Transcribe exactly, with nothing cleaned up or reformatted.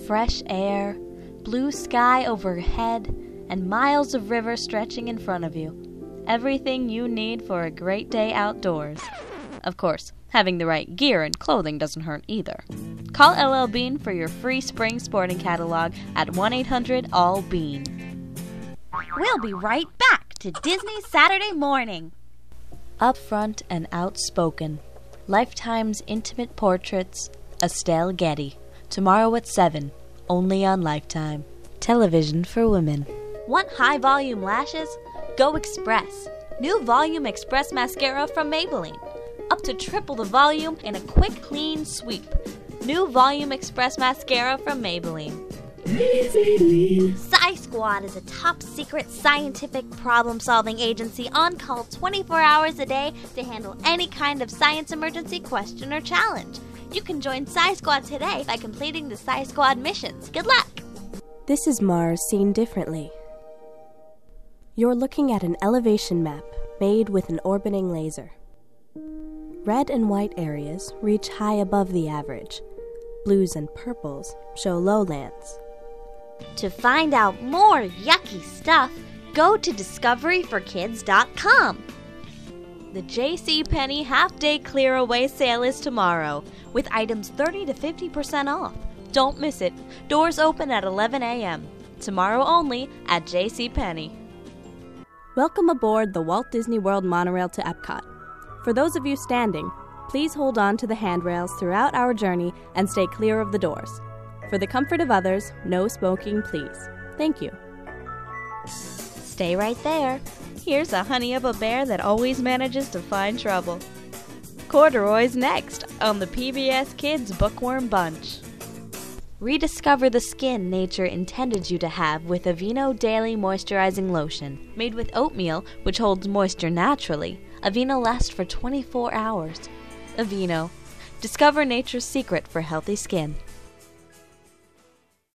fresh air, blue sky overhead, and miles of river stretching in front of you. Everything you need for a great day outdoors. Of course, having the right gear and clothing doesn't hurt either. Call L L Bean for your free spring sporting catalog at one eight hundred all bean. We'll be right back to Disney Saturday Morning. Upfront and outspoken. Lifetime's intimate portraits. Estelle Getty. Tomorrow at seven. Only on Lifetime. Television for women. Want high-volume lashes? Go Express. New Volume Express Mascara from Maybelline. Up to triple the volume in a quick, clean sweep. New Volume Express Mascara from Maybelline. Sci Squad is a top-secret scientific problem-solving agency on call twenty-four hours a day to handle any kind of science emergency, question, or challenge. You can join Sci Squad today by completing the Sci Squad missions. Good luck! This is Mars seen differently. You're looking at an elevation map made with an orbiting laser. Red and white areas reach high above the average. Blues and purples show lowlands. To find out more yucky stuff, go to discovery for kids dot com. The JCPenney half-day clear-away sale is tomorrow, with items thirty to fifty percent off. Don't miss it. Doors open at eleven a.m. Tomorrow only at JCPenney. Welcome aboard the Walt Disney World monorail to Epcot. For those of you standing, please hold on to the handrails throughout our journey and stay clear of the doors. For the comfort of others, no smoking, please. Thank you. Stay right there. Here's a honey of a bear that always manages to find trouble. Corduroy's next on the P B S Kids Bookworm Bunch. Rediscover the skin nature intended you to have with Aveeno Daily Moisturizing Lotion. Made with oatmeal, which holds moisture naturally, Aveeno lasts for twenty-four hours. Aveeno. Discover nature's secret for healthy skin.